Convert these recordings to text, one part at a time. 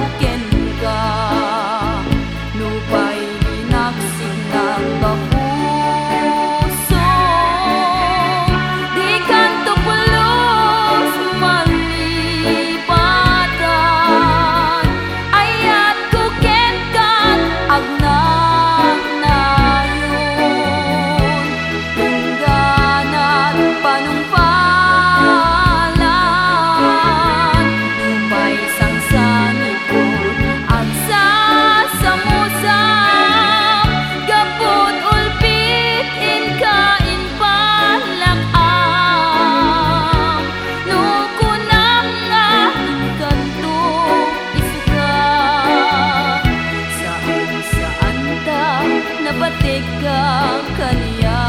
kapuken ka. Nupay linaksik ng kapuso, di kanto pulos malipatan. Ayat kuken kat agnang nayon, tungganat panungpalan. Nupay sangsangit ko ang sasamusam, gapot ulpit inkain palakam. Nukunang nga kanto isuka, saan ta nabatik ka kaniya.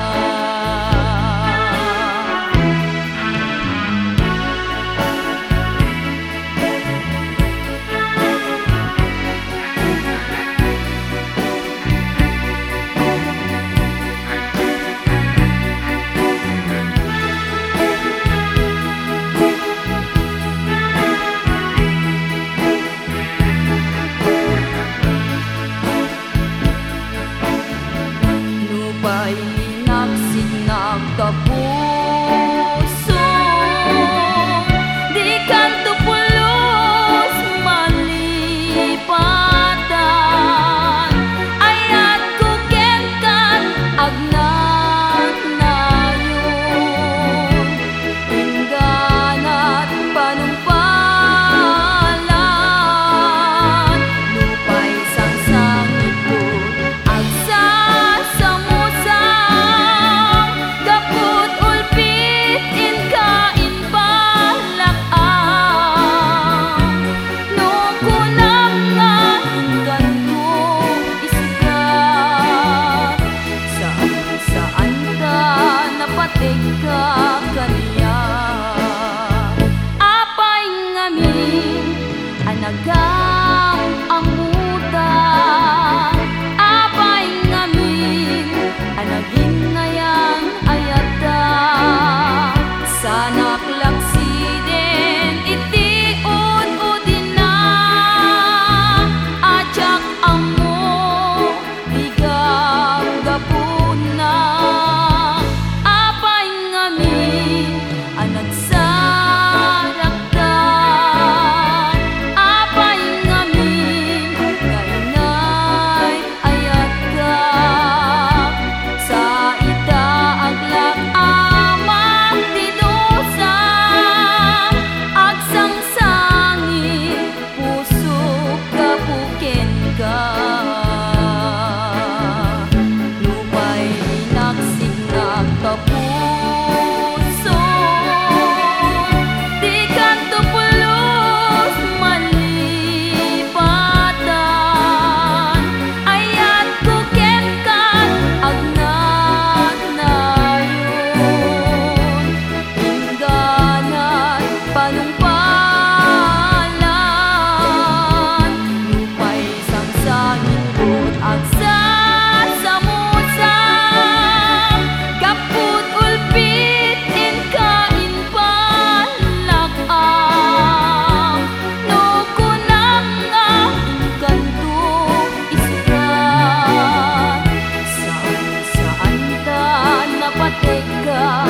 Nupay linaksik ng kapuso, di kanto pulos malipatan. Ayat kuken kat agnang nayon, tungganat panungpalan. Nupay sangsangit ko ang sasamusam, gapot ulpit inkain palakam. Nukunang nga kanto isuka, saan ka napatig ka kaniya. Apay ngamin anagang amutan, apay ngamin anaging ngayang ayata. Sanak laksiden iti ududin na, atyak amo bigam gapuna. Apay ngamin anagsaraktan, apay ngamin ngainay ayat ka. Sa ita aglak amang dinusam, agsangsangit puso kapuken ka. Nupay linaksik ng kapuso, di kanto pulos malipatan. Ayat kuken kat agnang nayon, tungganat panungpalan. Nupay sangsangit ko ang sasamusam, gapot ulpit inkain palakam. Nukunang nga kanto isuka, saan ta napatig ka